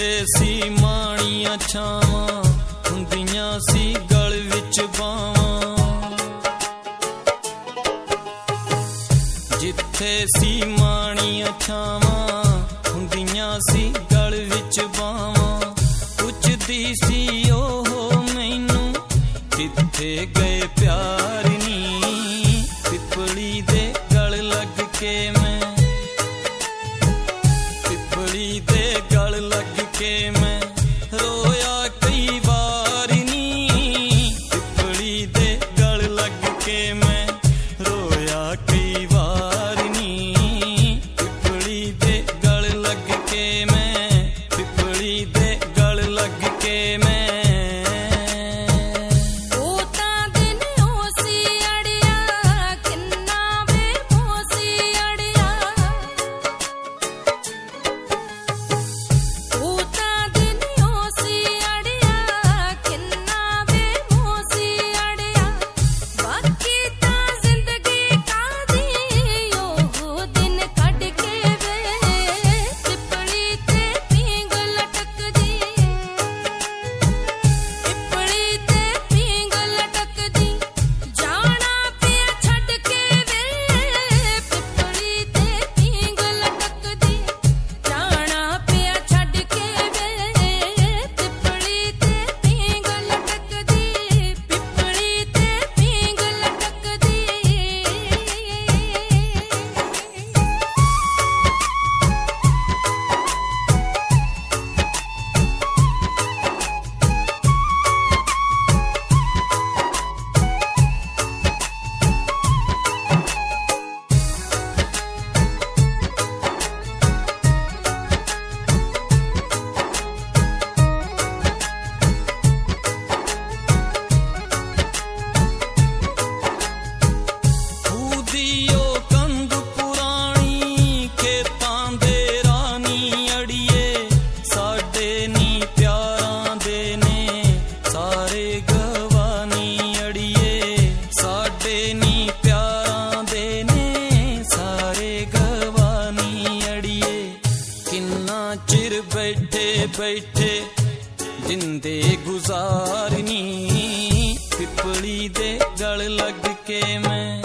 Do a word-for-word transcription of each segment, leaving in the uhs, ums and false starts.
ਜਿੱਥੇ ਸੀ ਮਾਣੀਆਂ ਛਾਵਾਂ ਹੁੰਦੀਆਂ ਸੀ ਗਲ ਵਿੱਚ ਬਾਵਾਂ, ਜਿੱਥੇ ਸੀ ਮਾਣੀਆਂ ਛਾਵਾਂ ਹੁੰਦੀਆਂ ਸੀ ਗਲ ਵਿੱਚ ਬਾਵਾਂ। ਪੁੱਛਦੀ ਸੀ ਉਹ ਮੈਨੂੰ ਕਿੱਥੇ ਗਏ ਪਿਆਰ ਨੀ, ਪਿੱਪਲੀ ਦੇ ਗਲ ਲੱਗ ਕੇ ਮੈਂ, ਪਿੱਪਲੀ ਦੇ ਗਲ ਲੱਗ ਕੇ ਮੈਂ ਰੋਇਆ ਕਈ ਵਾਰ ਨੀ, ਪਿੱਪਲੀ ਦੇ ਗਲ ਲੱਗ ਕੇ ਮੈਂ ਰੋਇਆ ਕਈ ਵਾਰ ਨੀ, ਪਿੱਪਲੀ ਦੇ ਗਲ ਲੱਗ ਕੇ ਮੈਂ, ਪਿੱਪਲੀ ਦੇ ਗਲ ਲੱਗ ਕੇ ਮੈਂ। ਬੈਠੇ ਬੈਠੇ ਜਿੰਦੇ ਗੁਜ਼ਾਰਨੀ, ਪਿੱਪਲੀ ਦੇ ਗਲ ਲੱਗ ਕੇ ਮੈਂ,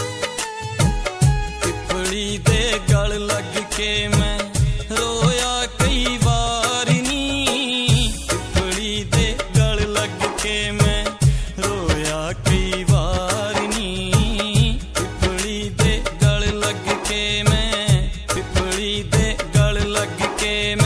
ਪਿੱਪਲੀ ਦੇ ਗਲ ਲੱਗ ਕੇ ਮੈਂ ਰੋਇਆ ਕਈ ਵਾਰ ਨੀ, ਪਿੱਪਲੀ ਦੇ ਗਲ ਲੱਗ ਕੇ ਮੈਂ ਰੋਇਆ ਕਈ ਵਾਰ ਨੀ, ਪਿੱਪਲੀ ਦੇ ਗਲ ਲੱਗ ਕੇ ਮੈਂ, ਪਿੱਪਲੀ ਦੇ ਗਲ ਲੱਗ ਕੇ ਮੈਂ।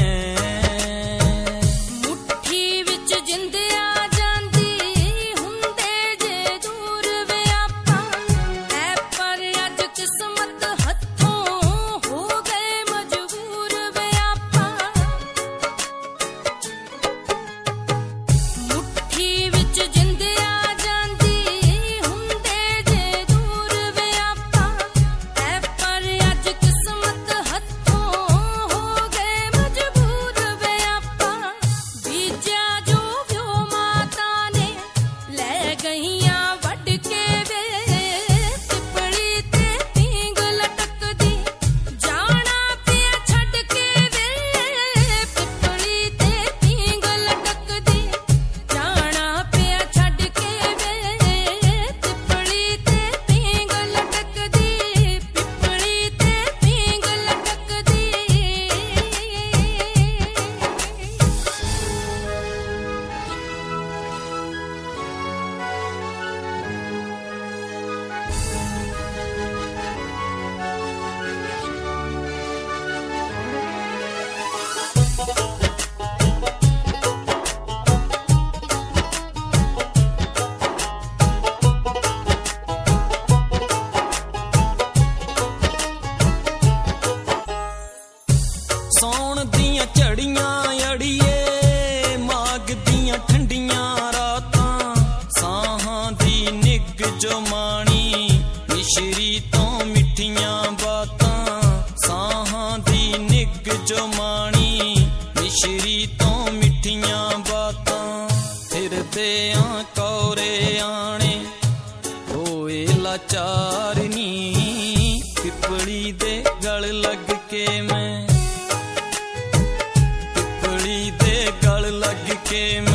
ਸੌਣ ਦੀਆਂ ਝੜੀਆਂ ਅੜੀਏ, ਮਾਘ ਦੀਆਂ ਠੰਡੀਆਂ ਰਾਤਾਂ, ਸਾਹਾਂ ਦੀ ਨਿੱਘ ਜੋ ਮਾਣੀ, ਮਿਸ਼ਰੀ ਤੋਂ ਮਿੱਠੀਆਂ ਬਾਤਾਂ, ਸਾਹਾਂ ਦੀ ਨਿੱਘ ਜੋ ਮਾਣੀ, ਮਿਸ਼ਰੀ ਤੋਂ ਮਿੱਠੀਆਂ ਬਾਤਾਂ। ਫਿਰਦੇ ਆਂ ਕੌਰੇ ਆਣੇ ਹੋਏ ਲਾਚਾਰ ਨੀ, ਪਿੱਪਲੀ ਦੇ ਗਲ ਲੱਗ ਕੇ ਮੈਂ, के